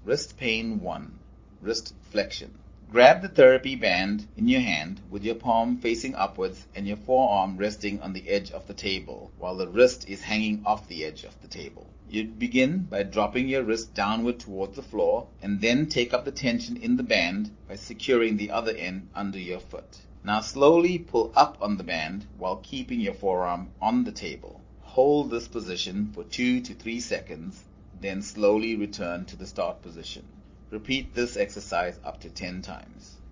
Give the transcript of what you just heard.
Wrist Pain 1. Wrist Flexion. Grab the therapy band in your hand with your palm facing upwards and your forearm resting on the edge of the table while the wrist is hanging off the edge of the table. You begin by dropping your wrist downward towards the floor and then take up the tension in the band by securing the other end under your foot. Now slowly pull up on the band while keeping your forearm on the table. Hold this position for 2 to 3 seconds, then slowly return to the start position. Repeat this exercise up to 10 times.